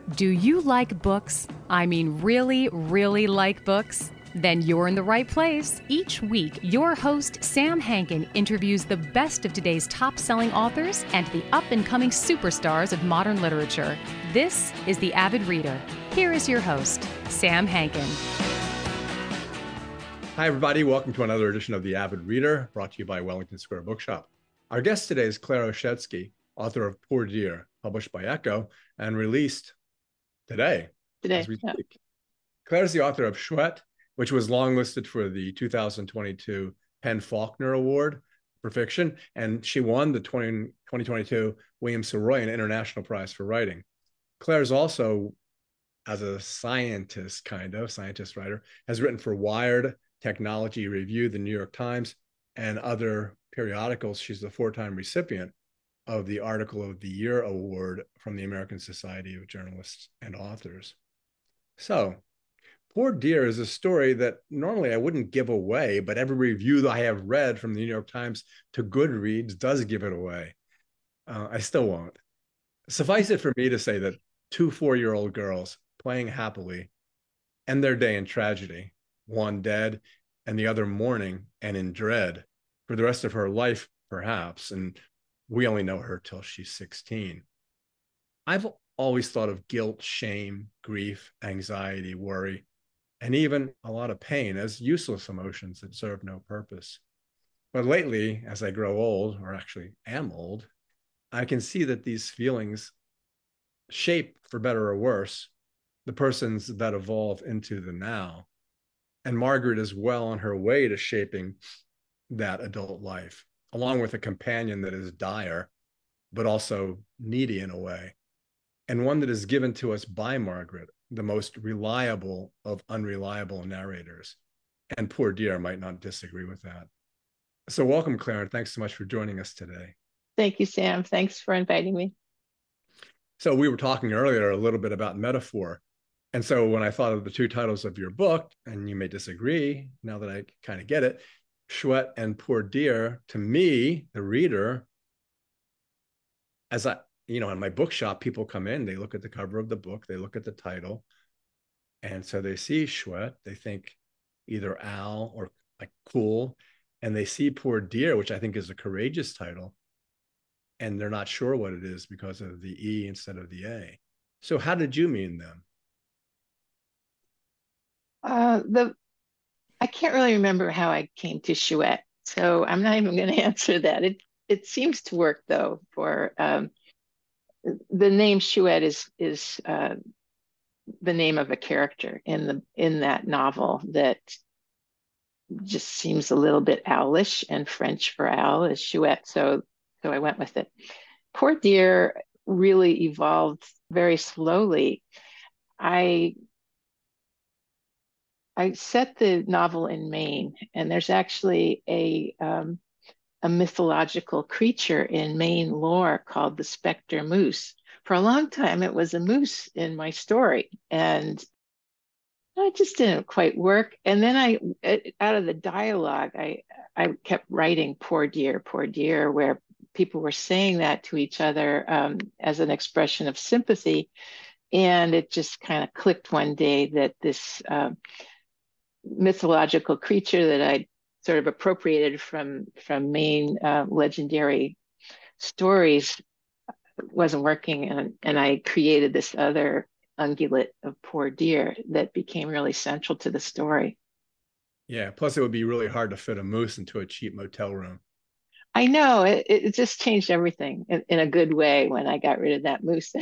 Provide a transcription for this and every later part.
Do you like books? I mean, really, really like books? Then you're in the right place. Each week, your host, Sam Hankin, interviews the best of today's top selling authors and the up and coming superstars of modern literature. This is The Avid Reader. Here is your host, Sam Hankin. Hi, everybody. Welcome to another edition of The Avid Reader, brought to you by Wellington Square Bookshop. Our guest today is Claire Oshetsky, author of Poor Dear, published by Echo and released today as we Yeah. speak. Claire is the author of Chouette, which was longlisted for the 2022 PEN/Faulkner Award for fiction, and she won the 2022 William Saroyan International Prize for Writing. Claire's also, as a scientist writer, has written for Wired, Technology Review, the New York Times, and other periodicals. She's the four-time recipient of the Article of the Year Award from the American Society of Journalists and Authors. So, Poor Dear is a story that normally I wouldn't give away, but every review that I have read from the New York Times to Goodreads does give it away. I still won't. Suffice it for me to say that two 4-year-old girls playing happily end their day in tragedy, one dead and the other mourning and in dread for the rest of her life, perhaps. And we only know her till she's 16. I've always thought of guilt, shame, grief, anxiety, worry, and even a lot of pain as useless emotions that serve no purpose. But lately, as I grow old, or actually am old, I can see that these feelings shape, for better or worse, the persons that evolve into the now. And Margaret is well on her way to shaping that adult life, along with a companion that is dire, but also needy in a way, and one that is given to us by Margaret, the most reliable of unreliable narrators. And Poor Dear might not disagree with that. So welcome, Claire, and thanks so much for joining us today. Thank you, Sam. Thanks for inviting me. So we were talking earlier a little bit about metaphor. And so when I thought of the two titles of your book, and you may disagree now that I kind of get it, Chouette and Poor Dear, to me, the reader, as in my bookshop, people come in, they look at the cover of the book, they look at the title, and so they see Chouette, they think either Al or like cool, and they see Poor Dear, which I think is a courageous title, and they're not sure what it is because of the E instead of the A. So how did you mean them? The I can't really remember how I came to Chouette, so I'm not even going to answer that. It seems to work though. For the name Chouette is the name of a character in that novel that just seems a little bit owlish, and French for owl is Chouette, so I went with it. Poor Dear really evolved very slowly. I I set the novel in Maine, and there's actually a mythological creature in Maine lore called the Spectre Moose. For a long time, it was a moose in my story, and it just didn't quite work. And then out of the dialogue, I kept writing poor dear," where people were saying that to each other as an expression of sympathy. And it just kind of clicked one day that this mythological creature that I sort of appropriated from Maine legendary stories wasn't working, and I created this other ungulate of Poor Dear that became really central to the story. Yeah, plus it would be really hard to fit a moose into a cheap motel room. I know it just changed everything in a good way when I got rid of that moose.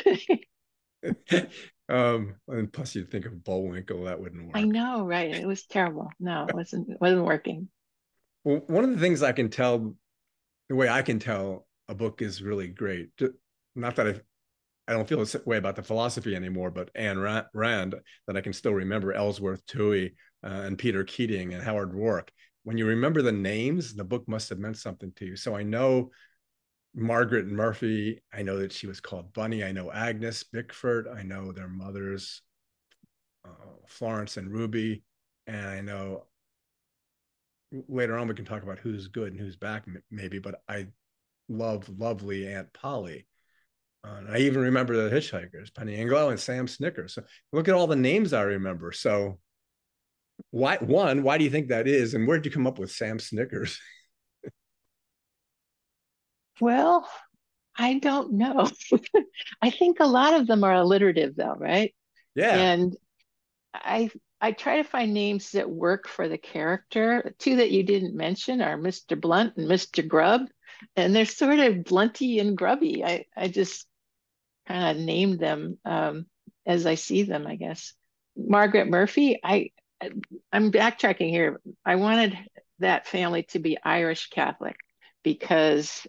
And plus you'd think of Bullwinkle, that wouldn't I work. know, right? It was terrible. No, it wasn't working. Well, one of the things I can tell, the way I can tell a book is really great. Not that I don't feel this way about the philosophy anymore, but Ayn Rand, that I can still remember Ellsworth Toohey and Peter Keating and Howard Roark. When you remember the names, the book must have meant something to you. So I know Margaret Murphy. I know that she was called Bunny. I know Agnes Bickford. I know their mothers, Florence and Ruby. And I know later on we can talk about who's good and who's back, maybe, but I love lovely Aunt Polly. I even remember the Hitchhikers, Penny Anglo and Sam Snickers. So look at all the names I remember. So why do you think that is? And where did you come up with Sam Snickers? Well, I don't know. I think a lot of them are alliterative though, right? Yeah. And I try to find names that work for the character. Two that you didn't mention are Mr. Blunt and Mr. Grubb, and they're sort of blunty and grubby. I just kind of named them as I see them, I guess. Margaret Murphy, I'm backtracking here. I wanted that family to be Irish Catholic because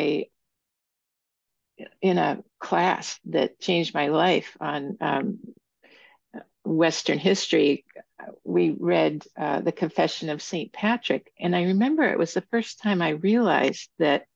in a class that changed my life on Western history, we read the Confession of St. Patrick. And I remember it was the first time I realized that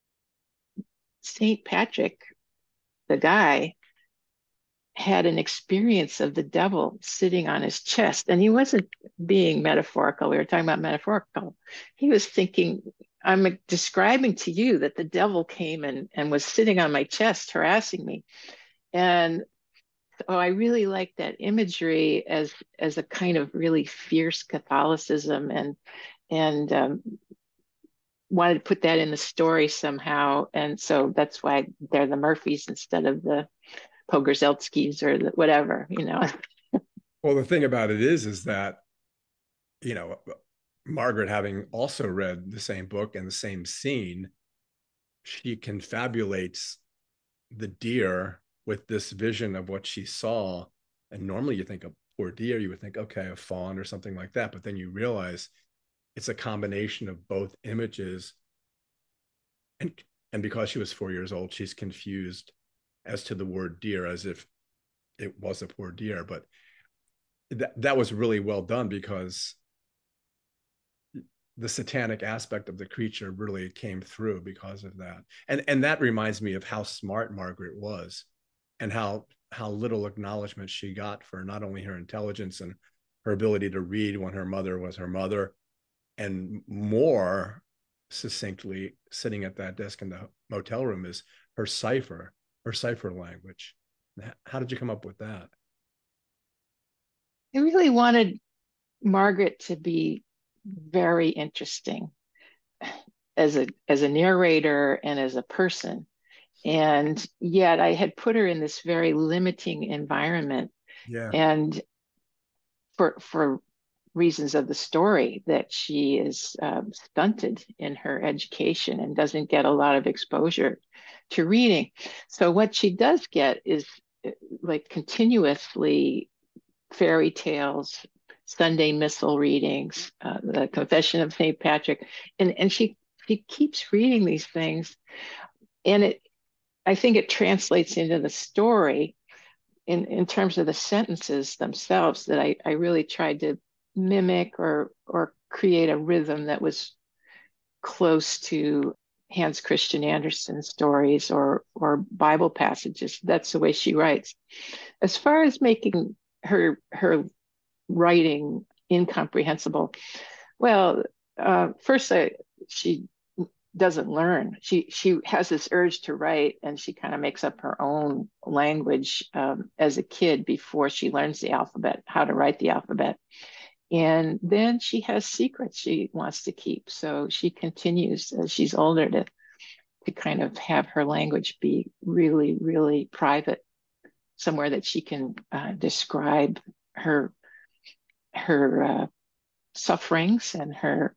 St. Patrick, the guy, had an experience of the devil sitting on his chest. And he wasn't being metaphorical. We were talking about metaphorical. He was thinking, I'm describing to you that the devil came and was sitting on my chest, harassing me. And oh, I really like that imagery as a kind of really fierce Catholicism, and wanted to put that in the story somehow. And so that's why they're the Murphys instead of the Pogorzelskis or the whatever, you know. Well, the thing about it is that, you know, Margaret, having also read the same book and the same scene, she confabulates the deer with this vision of what she saw. And normally you think of poor deer, you would think, okay, a fawn or something like that. But then you realize it's a combination of both images. And because she was 4 years old, she's confused as to the word deer as if it was a poor deer. But that was really well done because the satanic aspect of the creature really came through because of that. And that reminds me of how smart Margaret was and how little acknowledgement she got for not only her intelligence and her ability to read when her mother was her mother, and more succinctly sitting at that desk in the motel room is her cipher language. How did you come up with that? I really wanted Margaret to be very interesting as a narrator and as a person. And yet I had put her in this very limiting environment. Yeah. And for reasons of the story, that she is stunted in her education and doesn't get a lot of exposure to reading. So what she does get is like continuously fairy tales, Sunday Missal readings, the Confession of St. Patrick, and she keeps reading these things, and I think it translates into the story in terms of the sentences themselves that I really tried to mimic or create a rhythm that was close to Hans Christian Andersen stories or Bible passages. That's the way she writes. As far as making her writing incomprehensible, well, first she doesn't learn. She has this urge to write, and she kind of makes up her own language as a kid before she learns the alphabet, how to write the alphabet. And then she has secrets she wants to keep. So she continues as she's older to kind of have her language be really, really private, somewhere that she can describe her sufferings and her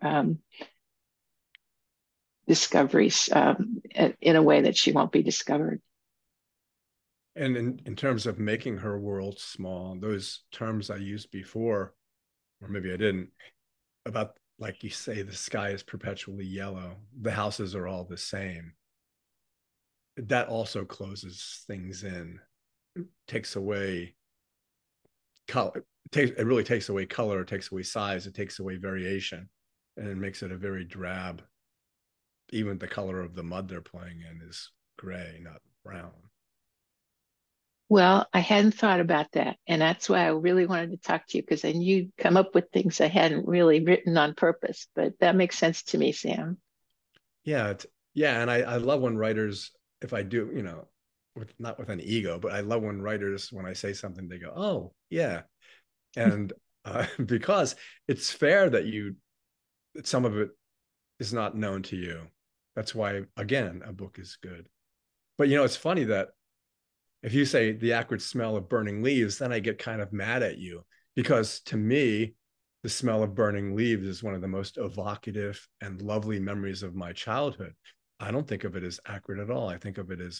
discoveries in a way that she won't be discovered. And in terms of making her world small, those terms I used before, or maybe I didn't, about, like you say, the sky is perpetually yellow, the houses are all the same. That also closes things in, takes away color, it really takes away color, it takes away size, it takes away variation, and it makes it a very drab. Even the color of the mud they're playing in is gray, not brown. Well, I hadn't thought about that. And that's why I really wanted to talk to you, because I knew you'd come up with things I hadn't really written on purpose. But that makes sense to me, Sam. Yeah, yeah, and I love when writers, if I do, with not with an ego, but I love when writers, when I say something, they go, "Oh, yeah," and because it's fair that some of it is not known to you. That's why, again, a book is good. But it's funny that if you say the acrid smell of burning leaves, then I get kind of mad at you, because to me, the smell of burning leaves is one of the most evocative and lovely memories of my childhood. I don't think of it as acrid at all. I think of it as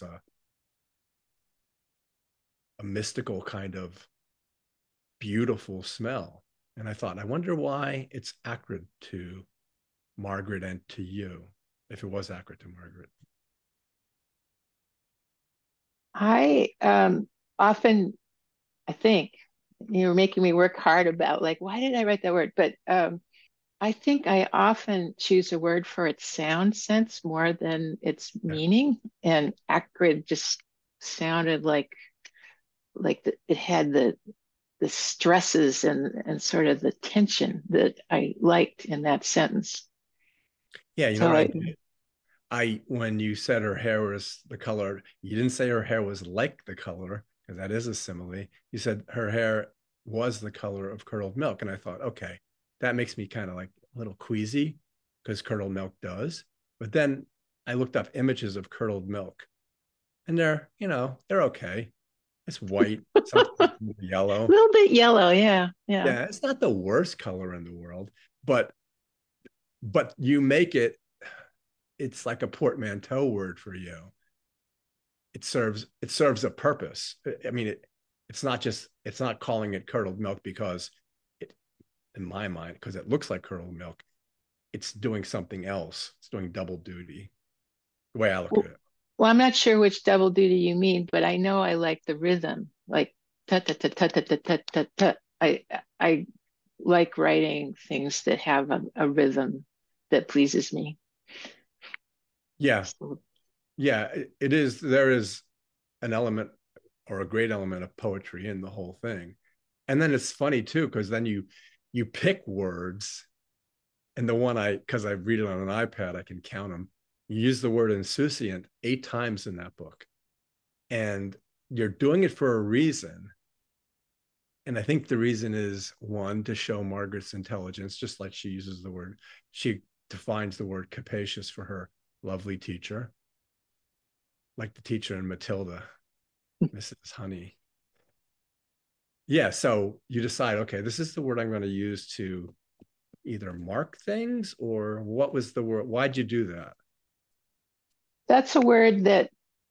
a mystical kind of beautiful smell. And I thought, I wonder why it's acrid to Margaret and to you, if it was acrid to Margaret. I often, I think you're making me work hard about like, why did I write that word? But I think I often choose a word for its sound sense more than its Yeah. meaning. And acrid just sounded like it had the stresses and sort of the tension that I liked in that sentence. Yeah, you know So what I I, did? When you said her hair was the color, you didn't say her hair was like the color, because that is a simile. You said her hair was the color of curdled milk. And I thought, okay, that makes me kind of like a little queasy, because curdled milk does. But then I looked up images of curdled milk, and they're okay. It's white, sometimes a yellow. little bit yellow, yeah, yeah. Yeah, it's not the worst color in the world, but you make it's like a portmanteau word for you. It serves a purpose. I mean, it's not calling it curdled milk because it, in my mind, because it looks like curdled milk, it's doing something else. It's doing double duty, the way I look at Well, it. well, I'm not sure which double duty you mean, but I know I like the rhythm, like ta ta ta ta ta ta ta ta ta. I like writing things that have a rhythm that pleases me. Yeah, So yeah, it is. There is an element, or a great element, of poetry in the whole thing. And then it's funny too, because then you pick words, and the one because I read it on an iPad, I can count them. You use the word insouciant 8 times in that book, and you're doing it for a reason. And I think the reason is, one, to show Margaret's intelligence, just like she defines the word capacious for her lovely teacher, like the teacher in Matilda, Mrs. Honey. Yeah, so you decide, okay, this is the word I'm going to use to either mark things, or what was the word? Why'd you do that? that's a word that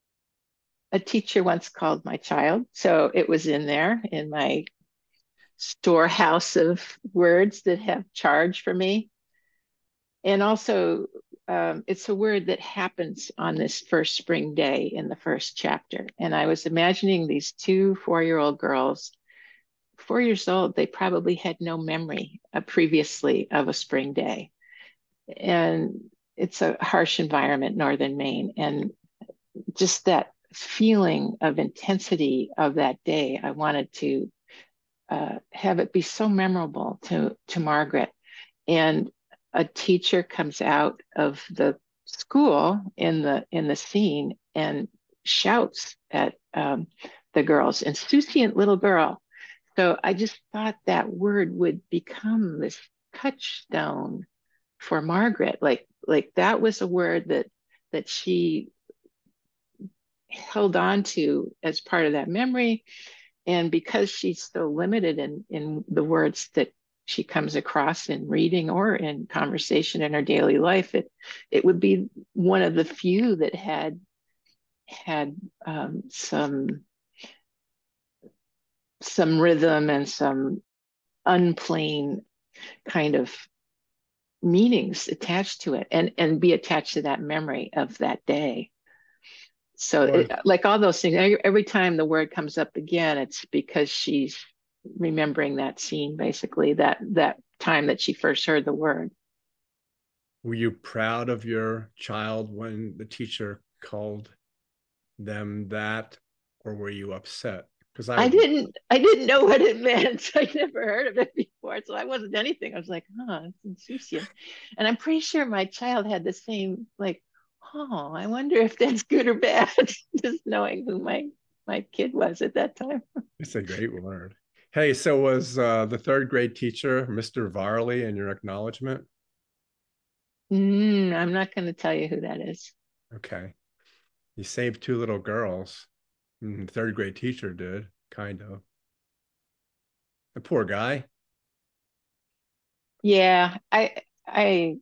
a teacher once called my child. So it was in there in my storehouse of words that have charge for me. And also, it's a word that happens on this first spring day in the first chapter. And I was imagining these two 4-year-old girls, 4 years old, they probably had no memory previously of a spring day. And it's a harsh environment, northern Maine. And just that feeling of intensity of that day, I wanted to have it be so memorable to Margaret. And a teacher comes out of the school in the scene and shouts at the girls, insouciant little girl. So I just thought that word would become this touchstone for Margaret. Like that was a word that she held on to as part of that memory. And because she's so limited in the words that she comes across in reading or in conversation in her daily life, it would be one of the few that had some rhythm and some unplain kind of meanings attached to it, and be attached to that memory of that day. So Or like all those things, every time the word comes up again, it's because she's remembering that scene, basically, that time that she first heard the word. were you proud of your child when the teacher called them that, or were you upset? Because I would be. I didn't know what it meant. I never heard of it before, so I wasn't anything. I was like, huh, it's insouciant. And I'm pretty sure my child had the same, like, oh, I wonder if that's good or bad, just knowing who my kid was at that time. It's a great word. Hey, so was the third grade teacher Mr. Varley in your acknowledgement? I'm not going to tell you who that is. Okay. He saved two little girls. Third grade teacher did, kind of. The poor guy. Yeah, I,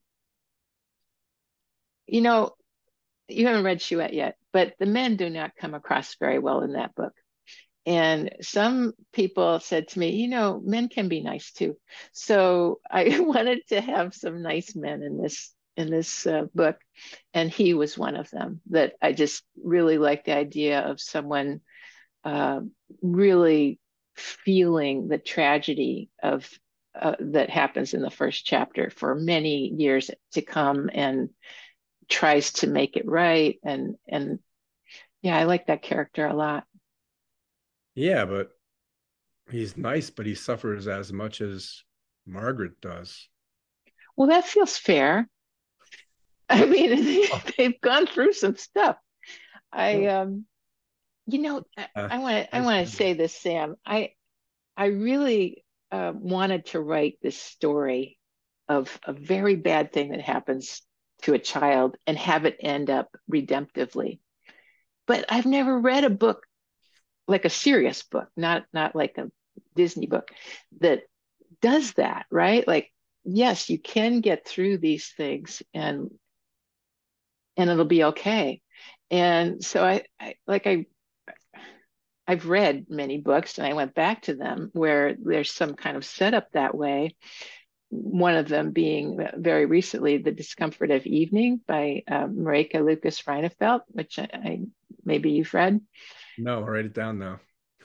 you know, you haven't read Chouette yet, but the men do not come across very well in that book. And some people said to me, men can be nice too. So I wanted to have some nice men in this book, and he was one of them. That I just really like the idea of someone uh, really feeling the tragedy of that happens in the first chapter for many years to come, and tries to make it right. And yeah, I like that character a lot. Yeah, but he's nice, but he suffers as much as Margaret does. Well, that feels fair. I mean, Oh, they've gone through some stuff. I well, I want to I that's want to good. say this, Sam. I really wanted to write this story of a very bad thing that happens to a child and have it end up redemptively. But I've never read a book, like a serious book, not like a Disney book, that does that, right? Like, yes, you can get through these things, and it'll be okay. And so I've read many books, and I went back to them where there's some kind of setup that way. One of them being very recently The Discomfort of Evening by Mareike Lucas Reinfeldt, which I maybe you've read. No, write it down though.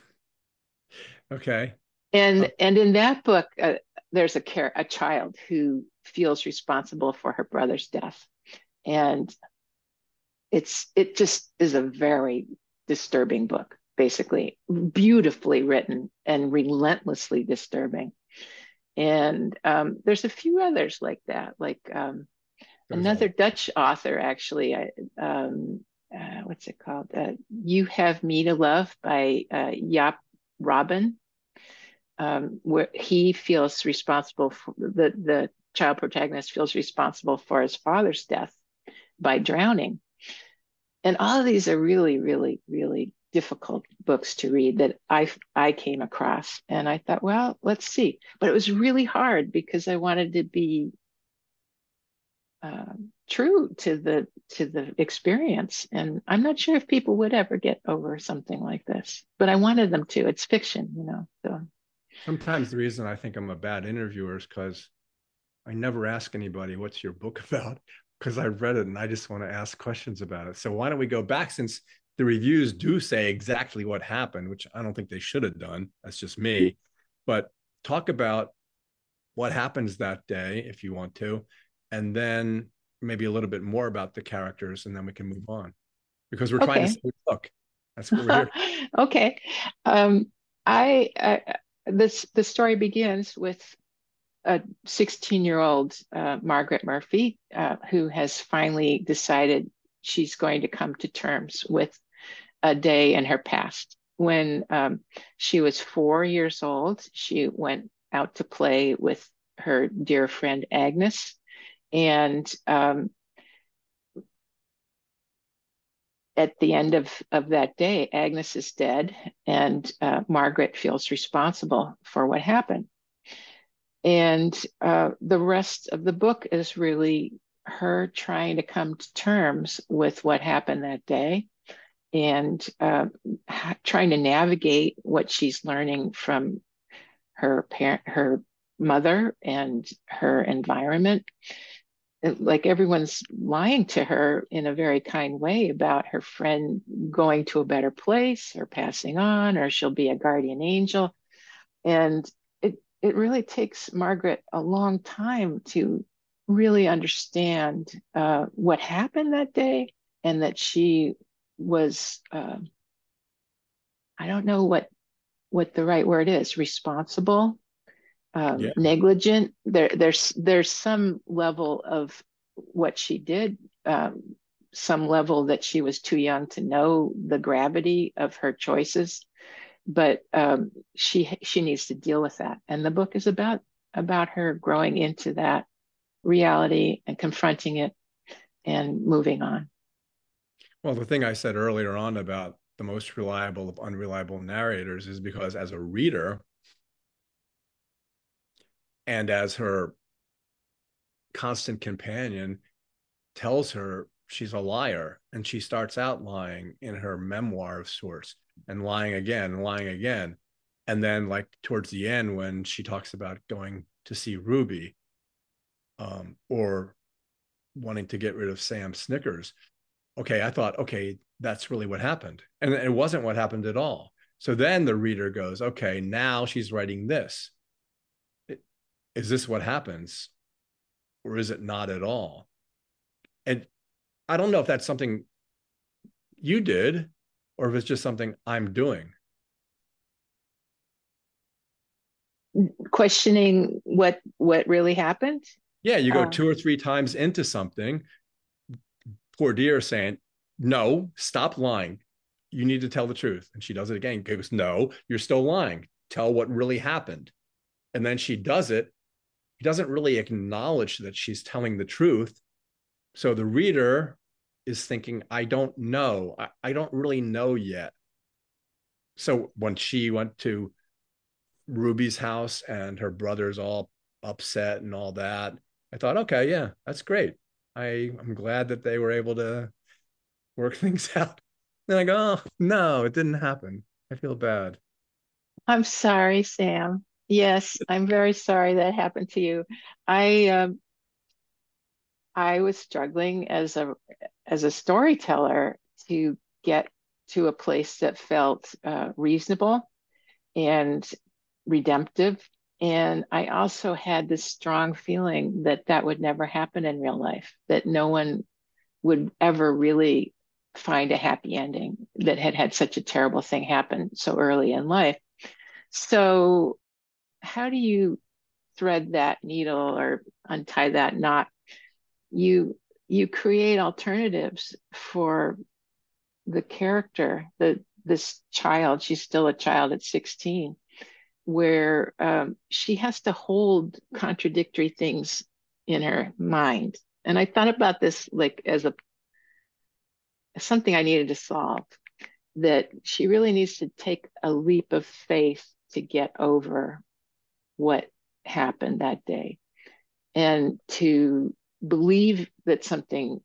Okay. And Uh, and in that book, there's a child who feels responsible for her brother's death, and it just is a very disturbing book, basically beautifully written and relentlessly disturbing. And there's a few others like that, like there's another all Dutch author, actually. What's it called? You Have Me to Love by Jaap Robin, where he feels responsible for the child protagonist feels responsible for his father's death by drowning. And all of these are really, really, really difficult books to read that I came across, and I thought, well, let's see. But it was really hard because I wanted to be true to the experience, and I'm not sure if people would ever get over something like this, but I wanted them to. It's fiction. So sometimes the reason I think I'm a bad interviewer is because I never ask anybody what's your book about because I've read it and I just want to ask questions about it. So why don't we go back since the reviews do say exactly what happened, which I don't think they should have done. That's just me. But talk about what happens that day if you want to, and then maybe a little bit more about the characters, and then we can move on because we're trying to okay. say, look, that's what we're here. Okay. um I this the story begins with a 16-year-old Margaret Murphy, who has finally decided she's going to come to terms with a day in her past. When she was 4 years old, she went out to play with her dear friend Agnes. And at the end of that day, Agnes is dead, and Margaret feels responsible for what happened. And the rest of the book is really her trying to come to terms with what happened that day, and trying to navigate what she's learning from her mother, and her environment. Like, everyone's lying to her in a very kind way about her friend going to a better place or passing on, or she'll be a guardian angel. And it really takes Margaret a long time to really understand what happened that day, and that she was I don't know what the right word is, responsible, Yeah. negligent. There's some level of what she did, some level that she was too young to know the gravity of her choices, but she needs to deal with that. And the book is about her growing into that reality and confronting it and moving on. Well, the thing I said earlier on about the most reliable of unreliable narrators is because as a reader and as her constant companion tells her she's a liar, and she starts out lying in her memoir of sorts, and lying again and lying again. And then like towards the end when she talks about going to see Ruby, or wanting to get rid of Sam Snickers, okay, I thought, okay, that's really what happened. And it wasn't what happened at all. So then the reader goes, okay, now she's writing this. Is this what happens? Or is it not at all? And I don't know if that's something you did or if it's just something I'm doing. Questioning what really happened. Yeah, you go 2 or 3 times into something, poor dear saying, no, stop lying. You need to tell the truth. And she does it again. Goes, no, you're still lying. Tell what really happened. And then she does it. He doesn't really acknowledge that she's telling the truth. So the reader is thinking, I don't know. I don't really know yet. So when she went to Ruby's house and her brother's all upset and all that, I thought, okay, yeah, that's great. I'm glad that they were able to work things out. Then I go, oh, no, it didn't happen. I feel bad. I'm sorry, Sam. Yes, I'm very sorry that happened to you. I I was struggling as a storyteller to get to a place that felt reasonable and redemptive. And I also had this strong feeling that that would never happen in real life, that no one would ever really find a happy ending that had had such a terrible thing happen so early in life. So, how do you thread that needle or untie that knot? You create alternatives for the character, this child. She's still a child at 16, where she has to hold contradictory things in her mind. And I thought about this like as something I needed to solve, that she really needs to take a leap of faith to get over what happened that day and to believe that something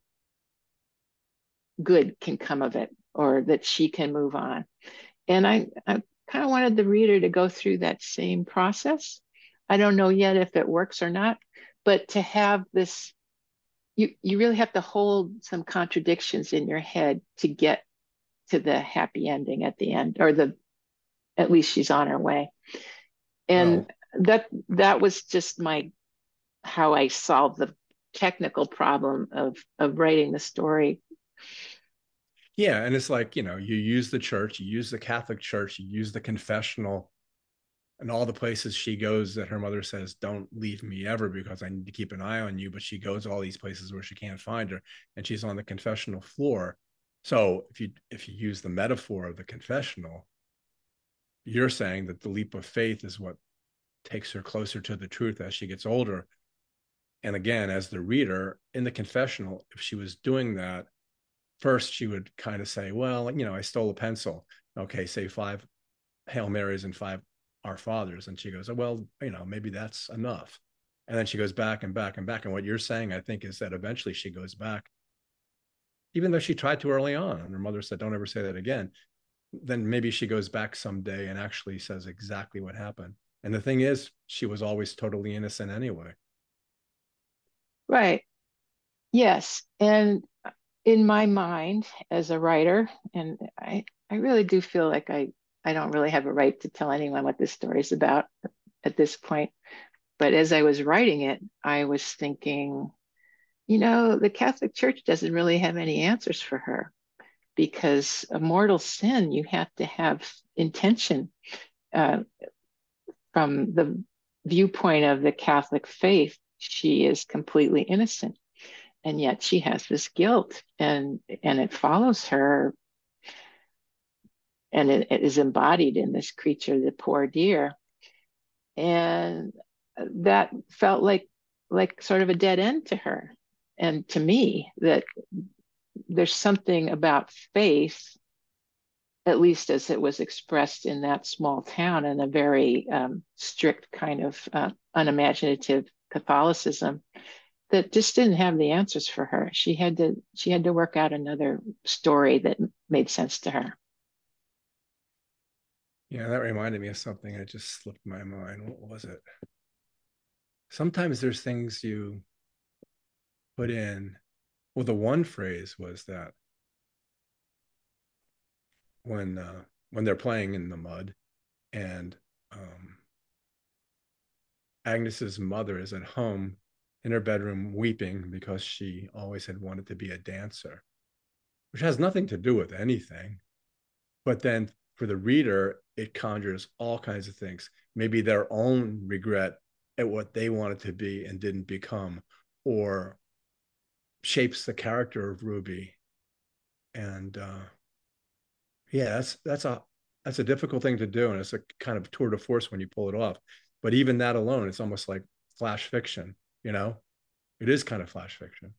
good can come of it or that she can move on. And I kind of wanted the reader to go through that same process. I don't know yet if it works or not, but to have this, you really have to hold some contradictions in your head to get to the happy ending at the end, or at least she's on her way. And Well, that was just how I solved the technical problem of writing the story. yeah. And it's like, you use the church, you use the Catholic Church, you use the confessional, and all the places she goes that her mother says, don't leave me ever because I need to keep an eye on you. But she goes all these places where she can't find her, and she's on the confessional floor. So if you use the metaphor of the confessional, you're saying that the leap of faith is what takes her closer to the truth as she gets older. And again, as the reader in the confessional, if she was doing that, first she would kind of say, well, I stole a pencil. Okay, say 5 Hail Marys and 5 Our Fathers. And she goes, oh, well, maybe that's enough. And then she goes back and back and back. And what you're saying, I think, is that eventually she goes back, even though she tried to early on. And her mother said, don't ever say that again. Then maybe she goes back someday and actually says exactly what happened. And the thing is, she was always totally innocent anyway. Right. Yes. And in my mind as a writer, and I really do feel like I don't really have a right to tell anyone what this story is about at this point. But as I was writing it, I was thinking, the Catholic Church doesn't really have any answers for her, because a mortal sin, you have to have intention. From the viewpoint of the Catholic faith, she is completely innocent. and yet she has this guilt, and it follows her, and it is embodied in this creature, the poor deer. And that felt like sort of a dead end to her and to me, that there's something about faith, at least as it was expressed in that small town, in a very strict kind of unimaginative Catholicism, that just didn't have the answers for her. She had to work out another story that made sense to her. Yeah, that reminded me of something that just slipped my mind. What was it? Sometimes there's things you put in. Well, the one phrase was that when they're playing in the mud, and Agnes's mother is at home in her bedroom weeping because she always had wanted to be a dancer, which has nothing to do with anything. But then for the reader, it conjures all kinds of things. Maybe their own regret at what they wanted to be and didn't become, or shapes the character of Ruby. And yeah, that's a difficult thing to do, and it's a kind of tour de force when you pull it off. But even that alone, it's almost like flash fiction. You know, it is kind of flash fiction.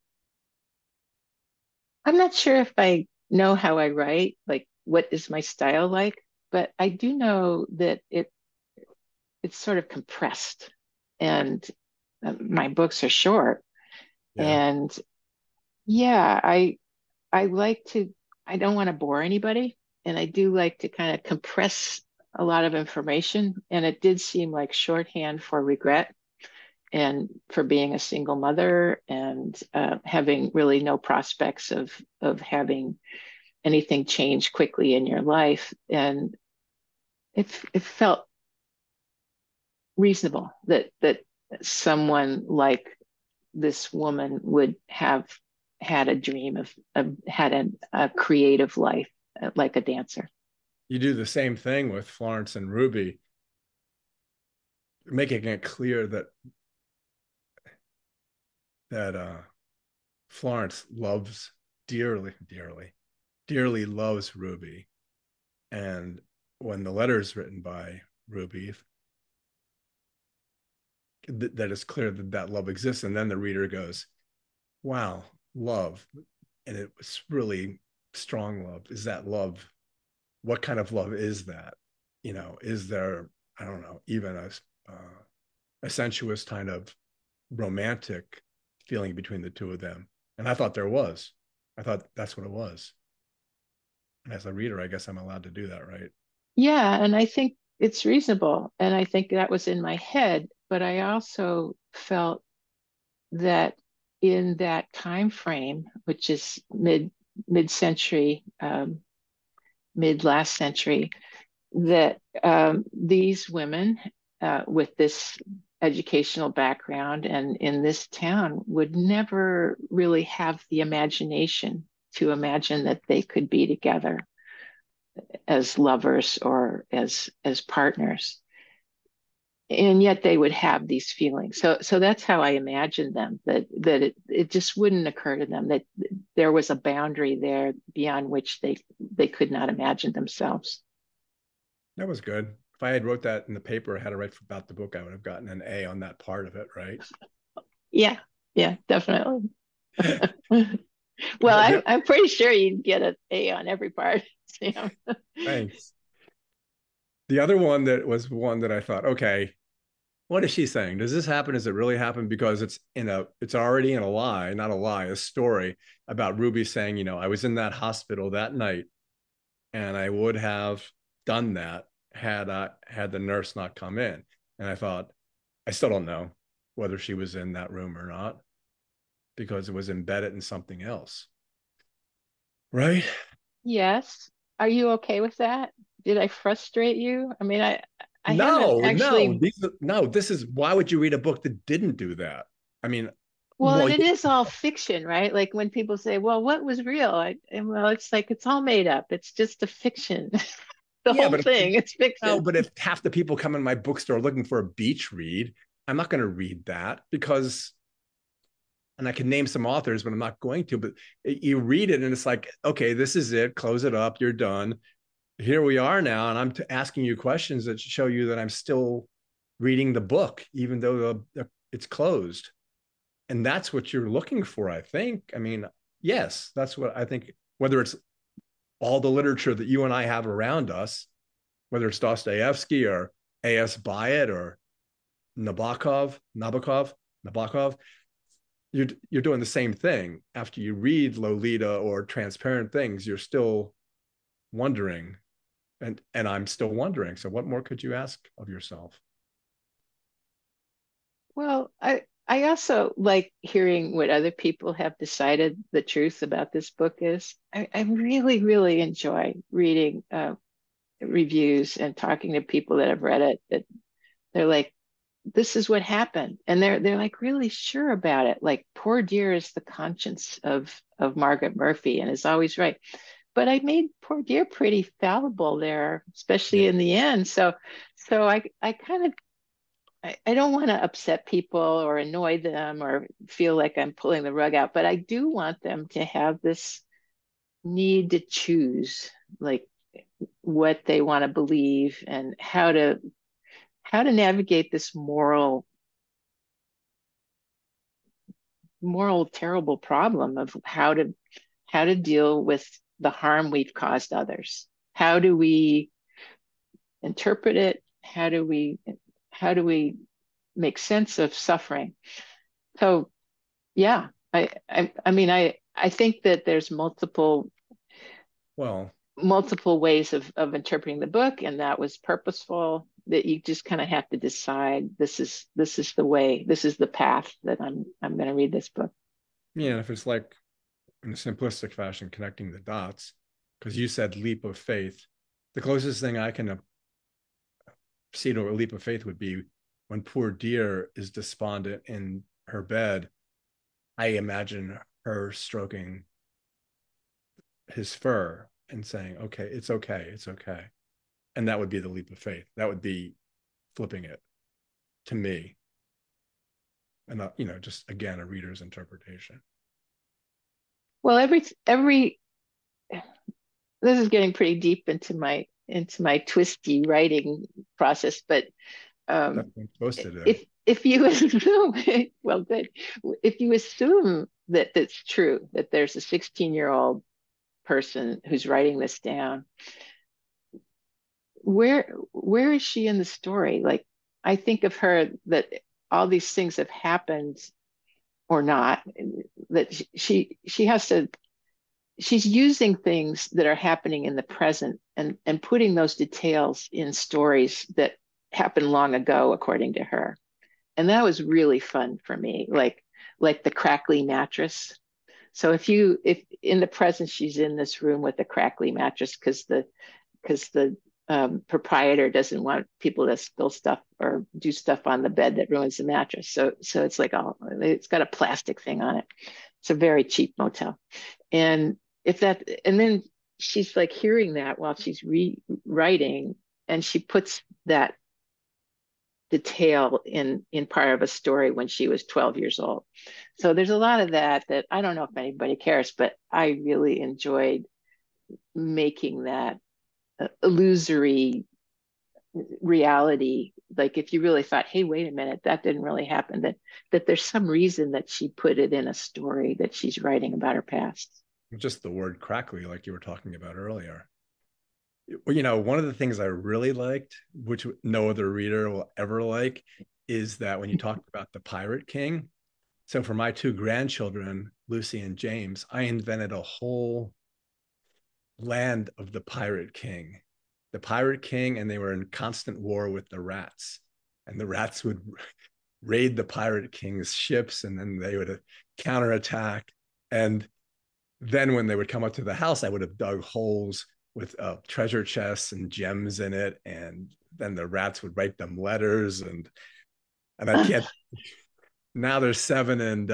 I'm not sure if I know how I write, like what is my style like, but I do know that it's sort of compressed, and my books are short. Yeah, And yeah, I like to, I don't want to bore anybody, and I do like to kind of compress a lot of information. And it did seem like shorthand for regret and for being a single mother, and having really no prospects of having anything change quickly in your life. And it felt reasonable that someone like this woman would have had a dream of had a creative life, like a dancer. you do the same thing with Florence and Ruby, making it clear that Florence loves dearly, dearly, dearly loves Ruby. And when the letter is written by Ruby, that it's clear that that love exists. And then the reader goes, wow, love. And it was really strong love. Is that love? What kind of love is that? You know, is there, I don't know, even a sensuous kind of romantic feeling between the two of them? And I thought there was. I thought that's what it was. And as a reader, I guess I'm allowed to do that, right? Yeah, and I think it's reasonable, and I think that was in my head, but I also felt that in that time frame, which is mid century, mid last century, that these women with this educational background and in this town would never really have the imagination to imagine that they could be together as lovers or as partners, and yet they would have these feelings. So that's how I imagined them, that it just wouldn't occur to them that there was a boundary there beyond which they could not imagine themselves. That was good. If I had wrote that in the paper, I had to write about the book, I would have gotten an A on that part of it, right? Yeah, yeah, definitely. Well, I'm pretty sure you'd get an A on every part, Sam. Thanks. The other one that was one that I thought, okay, what is she saying? Does this happen? Does it really happen? Because it's already in a lie, not a lie, a story about Ruby saying, you know, I was in that hospital that night and I would have done that had the nurse not come in. And I thought, I still don't know whether she was in that room or not, because it was embedded in something else. Right? Yes. Are you okay with that? Did I frustrate you? I mean, I haven't No, no, actually. no, this is why would you read a book that didn't do that? I mean, Well, well, and it is all fiction, right? Like when people say, "Well, what was real?" And well, it's like it's all made up. It's just a fiction. The yeah, whole but thing, it's no, fiction. but if half the people come in my bookstore looking for a beach read, I'm not going to read that because and I can name some authors, but I'm not going to. But you read it and it's like, okay, this is it. Close it up. You're done. Here we are now, and I'm asking you questions that show you that I'm still reading the book, even though it's closed. And that's what you're looking for, I think. I mean, yes, that's what I think. Whether it's all the literature that you and I have around us, whether it's Dostoevsky or A.S. Byatt or Nabokov, you're doing the same thing. After you read Lolita or Transparent Things, you're still wondering, and I'm still wondering. So what more could you ask of yourself? Well, I also like hearing what other people have decided the truth about this book is. I really, really enjoy reading reviews and talking to people that have read it. That they're like, this is what happened, and they're like really sure about it. Like, poor dear is the conscience of Margaret Murphy and is always right. But I made poor dear pretty fallible there, especially Yeah. in the end. So I kind of I don't want to upset people or annoy them or feel like I'm pulling the rug out, but I do want them to have this need to choose, like what they want to believe and how to navigate this moral terrible problem of how to deal with the harm we've caused others. How do we interpret it? How do we make sense of suffering? So yeah, I mean, I think that there's Well, multiple ways of interpreting the book, and that was purposeful. That you just kind of have to decide this is the way, this is the path that I'm going to read this book. yeah, if it's like in a simplistic fashion, connecting the dots, because you said leap of faith, the closest thing I can see to a leap of faith would be when poor dear is despondent in her bed. I imagine her stroking his fur and saying, okay, it's okay, it's okay. And that would be the leap of faith. That would be flipping it to me. And, just again, a reader's interpretation. Well, every this is getting pretty deep into my twisty writing process, but That's what I'm supposed to do. if you assume well, good, if you assume that that's true, that there's a 16-year-old person who's writing this down, where is she in the story? Like, I think of her that all these things have happened or not, that she has to, she's using things that are happening in the present and putting those details in stories that happened long ago according to her. And that was really fun for me, like the crackly mattress. So if in the present she's in this room with a crackly mattress because the proprietor doesn't want people to spill stuff or do stuff on the bed that ruins the mattress. So it's like, oh, it's got a plastic thing on it. It's a very cheap motel. And and then she's like hearing that while she's rewriting, and she puts that detail in part of a story when she was 12 years old. So there's a lot of that I don't know if anybody cares, but I really enjoyed making that illusory reality. Like, if you really thought, hey, wait a minute, that didn't really happen, that there's some reason that she put it in a story that she's writing about her past. Just the word crackly, like you were talking about earlier. One of the things I really liked, which no other reader will ever like, is that when you talked about the Pirate King. So for my two grandchildren, Lucy and James, I invented a whole land of the Pirate King. The Pirate King, and they were in constant war with the rats. And the rats would raid the Pirate King's ships, and then they would counterattack. And then when they would come up to the house, I would have dug holes with treasure chests and gems in it, and then the rats would write them letters, and I can't. Now they're 7 and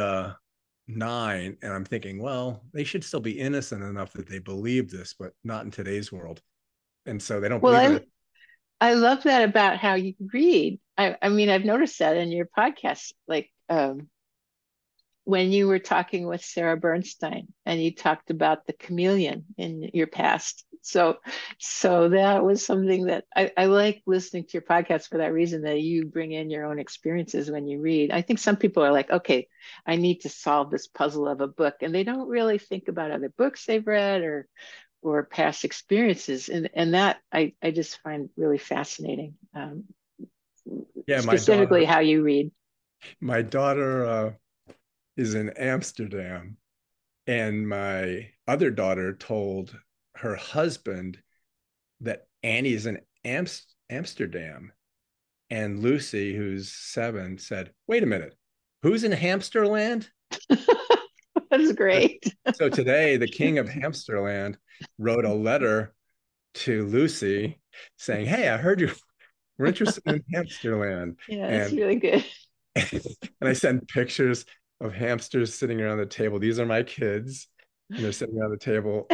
9, and I'm thinking, well, they should still be innocent enough that they believe this, but not in today's world, and so they don't Well, believe it. I love that about how you read. I mean, I've noticed that in your podcast. Like, when you were talking with Sarah Bernstein and you talked about the chameleon in your past. So that was something that I like listening to your podcast for that reason, that you bring in your own experiences when you read. I think some people are like, okay, I need to solve this puzzle of a book, and they don't really think about other books they've read or past experiences. And that I just find really fascinating. Yeah, Specifically how you read. my daughter is in Amsterdam, and my other daughter told her husband that Annie's in Amsterdam. And Lucy, who's 7, said, "Wait a minute, who's in Hamsterland?" That's great. So today, the king of Hamsterland wrote a letter to Lucy saying, "Hey, I heard you were interested in Hamsterland." Yeah, that's And, really good. and I sent pictures of hamsters sitting around the table. These are my kids, and they're sitting around the table.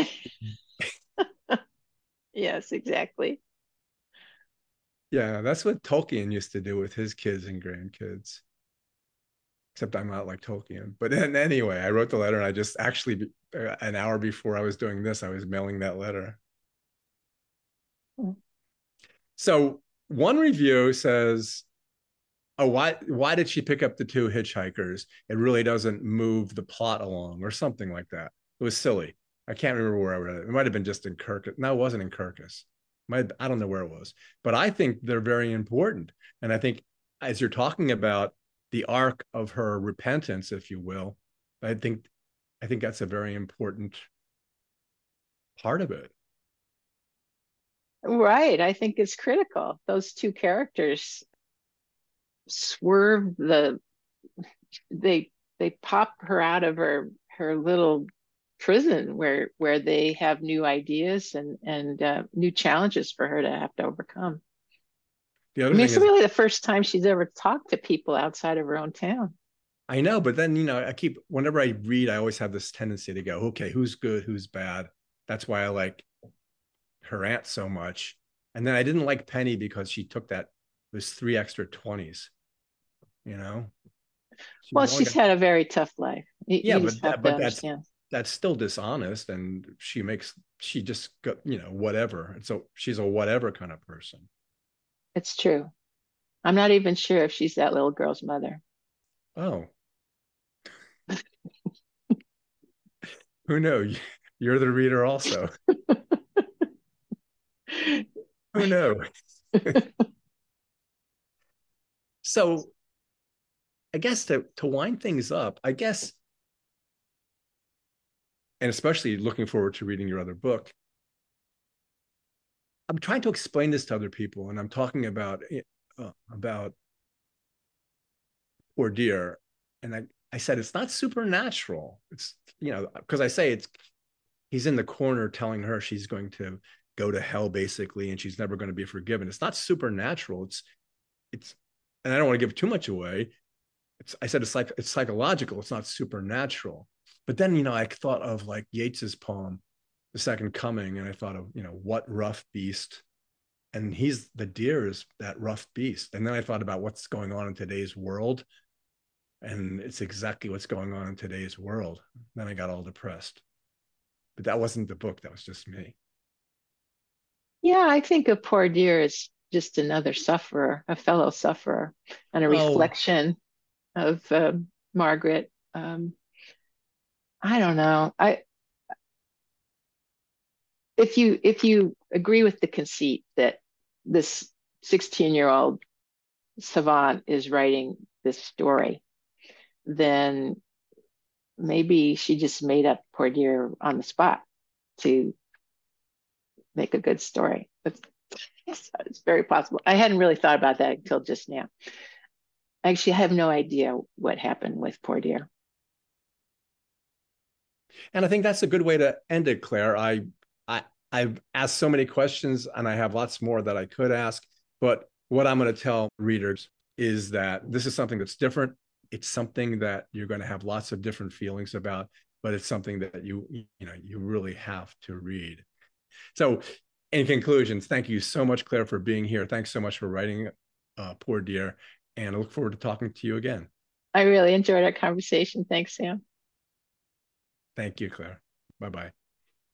Yes, exactly. Yeah, that's what Tolkien used to do with his kids and grandkids. Except I'm not like Tolkien. But then anyway, I wrote the letter, and I just actually an hour before I was doing this, I was mailing that letter. Hmm. So one review says, "Oh, why did she pick up the 2 hitchhikers? It really doesn't move the plot along," or something like that. It was silly. I can't remember where I read it. It might have been just in Kirkus. No, it wasn't in Kirkus. I don't know where it was, but I think they're very important. And I think as you're talking about the arc of her repentance, if you will, I think I think that's a very important part of it. Right. I think it's critical. Those two characters swerve they they pop her out of her little prison where they have new ideas and new challenges for her to have to overcome. The I other mean, thing it's is, really the first time she's ever talked to people outside of her own town. I know, but then I keep whenever I read, I always have this tendency to go, okay, who's good, who's bad. That's why I like her aunt so much. And then I didn't like Penny because she took those 3 extra 20s, you know? She Well, was only she's got, had a very tough life. yeah, You just have to understand. that's still dishonest, and she just got, whatever. And so she's a whatever kind of person. It's true. I'm not even sure if she's that little girl's mother. Oh, who knows? You're the reader also. Who knows? So I guess to wind things up, I guess, and especially looking forward to reading your other book, I'm trying to explain this to other people, and I'm talking about Poor Dear, and I said it's not supernatural. It's because I say he's in the corner telling her she's going to go to hell basically, and she's never going to be forgiven. It's not supernatural. It's, and I don't want to give too much away. I said it's psychological. It's not supernatural. But then I thought of like Yeats's poem, The Second Coming, and I thought of what rough beast, and the deer is that rough beast. And then I thought about what's going on in today's world, and it's exactly what's going on in today's world. Then I got all depressed. But that wasn't the book. That was just me. Yeah, I think a poor dear is just another sufferer, a fellow sufferer, and a Oh, reflection of Margaret. I don't know. If you agree with the conceit that this 16-year-old savant is writing this story, then maybe she just made up poor dear on the spot to make a good story. It's very possible. I hadn't really thought about that until just now. Actually, I have no idea what happened with poor dear. and I think that's a good way to end it, Claire. I I've asked so many questions, and I have lots more that I could ask. But what I'm going to tell readers is that this is something that's different. It's something that you're going to have lots of different feelings about, but it's something that you really have to read. So, in conclusions, thank you so much, Claire, for being here. Thanks so much for writing Poor Dear, and I look forward to talking to you again. I really enjoyed our conversation. Thanks, Sam. Thank you, Claire. Bye-bye.